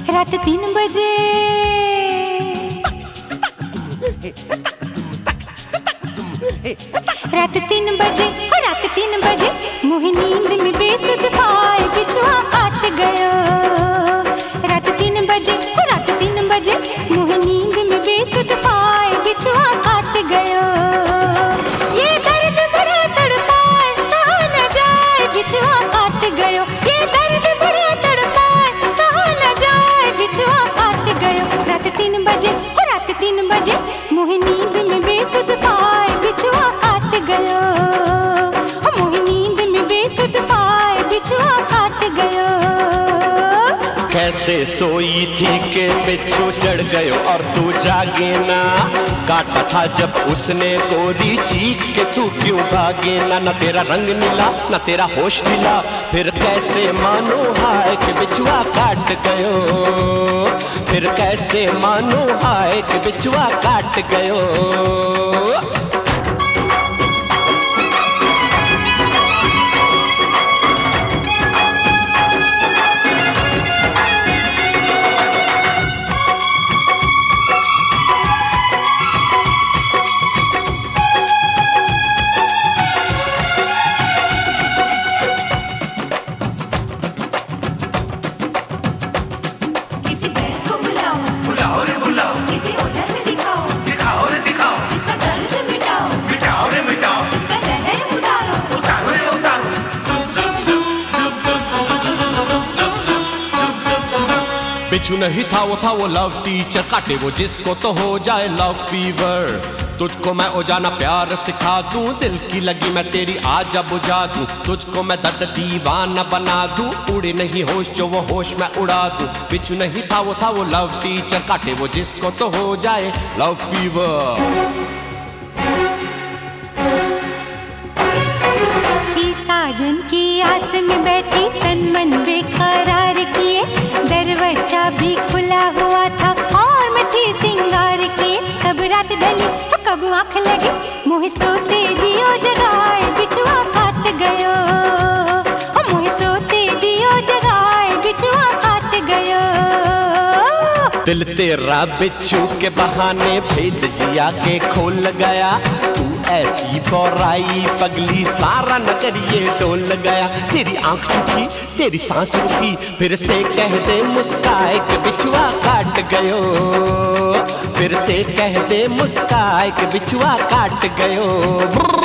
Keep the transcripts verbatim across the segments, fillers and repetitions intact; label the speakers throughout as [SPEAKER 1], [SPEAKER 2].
[SPEAKER 1] रात तीन बजे रात तीन बजे रात तीन बजे मुझे नींद में बेसुध पाए बिछुआ काट गयो। रात तीन बजे रात तीन बजे मुझे नींद में बेसुध पाए बिछुआ काट गयो। ये दर्द बड़ा तड़पाए सहा न जाए बिछुआ काट गयो। ये दर्द बड़ा तड़पाए सहा न जाए बिछुआ काट गयो। रात तीन बजे रात तीन बजे मुझे नींद में बेसुध पाए बिछुआ काट गयो। मुझे नींद में बेसुध पाए बिछुआ काट गयो।
[SPEAKER 2] कैसे सोई थी के बिच्छू चढ़ गयो और तू जागे ना। काटा था जब उसने गोरी चीख के तू क्यों भागे ना। न तेरा रंग मिला न तेरा होश मिला फिर कैसे मानो हाय कि बिछुआ काट गयो। फिर कैसे मानो हाय कि बिछुआ काट गयो। बिच्छू नहीं था वो था वो लव टीचर काटे वो जिसको तो हो जाए लव फीवर। तुझको मैं ओ जाना प्यार सिखा दूं दिल की लगी मैं तेरी आजा बुझा दूं। तुझको मैं दर्द दीवाना बना दूं उड़े नहीं होश जो वो होश मैं उड़ा दूं। बिच्छू नहीं था वो था वो लव टीचर काटे वो जिसको तो हो जाए लव फीवर।
[SPEAKER 1] साजन की आस में बैठी तन मन बेकरार किए। दरवाजा भी खुला हुआ था और मैं थी सिंगार किए। कब रात ढली कब आँख लगी मुझे सोते दियो जगाए बिछुआ काट गयो। मुझे सोते दियो जगाए बिछुआ काट गयो।
[SPEAKER 2] दिल तेरा बिच्छू के बहाने भेद जिया के खोल गया। तू ऐसी बोराई पगली सारा नगर ये डोल गया। तेरी आंख झुकी तेरी सांस रुकी फिर से कह दे मुस्काए कि बिछुआ काट गयो। फिर से कह दे मुस्काए कि बिछुआ काट गयो।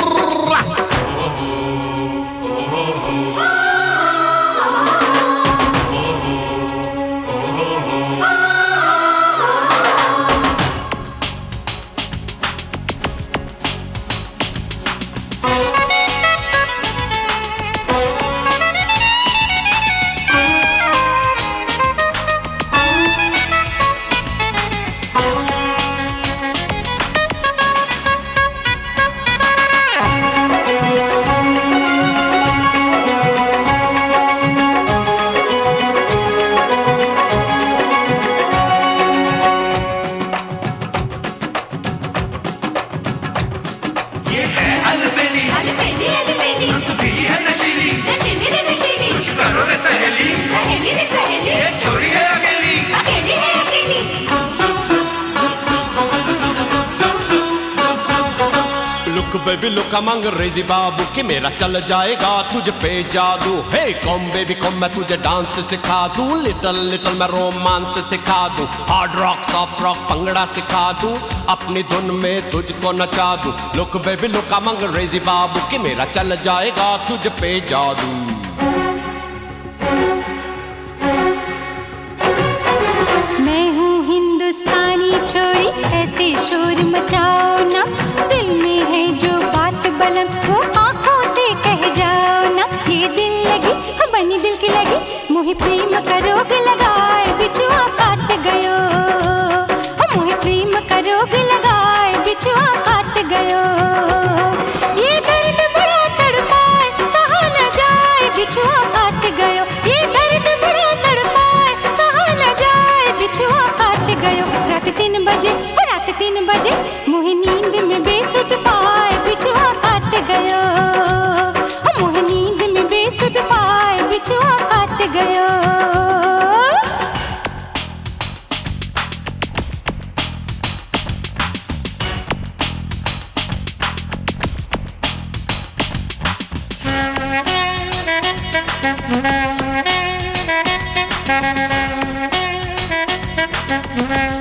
[SPEAKER 2] बेबी लुक अमंग रेजी बाबू कि मेरा चल जाएगा तुझ पे जादू। हे कॉम बेबी कॉम मैं तुझे डांस सिखा दूं। लिटल लिटल मैं रोमांस सिखा दूं। हार्ड रॉक सॉफ्ट रॉक पंगड़ा सिखा दूं। अपनी धुन में तुझको नचा दूं। लुक बेबी लुक अमंग रेजी बाबू कि मेरा चल जाएगा तुझ पे जादू।
[SPEAKER 1] मैं हूँ हिंदुस्तानी छोरी ऐसे शोर मचाओ ना। दिल में है जो बात बलम वो आँखों से कह जाओ ना। ये दिल लगी बनी दिल की लगी मुझे प्रेम का रोग लगाए बिछुआ काट गयो। मुझे प्रेम का रोग लगाए बिछुआ काट गयो। ये दर्द बड़ा तड़पाए सहा न जाए बिछुआ काट गयो। ये दर्द बड़ा तड़पाए सहा न जाए बिछुआ काट गयो। रात तीन बजे रात तीन बजे मुझे नींद में बेसुध पाए बिछुआ काट गयो। मुझे नींद में बेसुध पाए बिछुआ काट गयो। Thank you.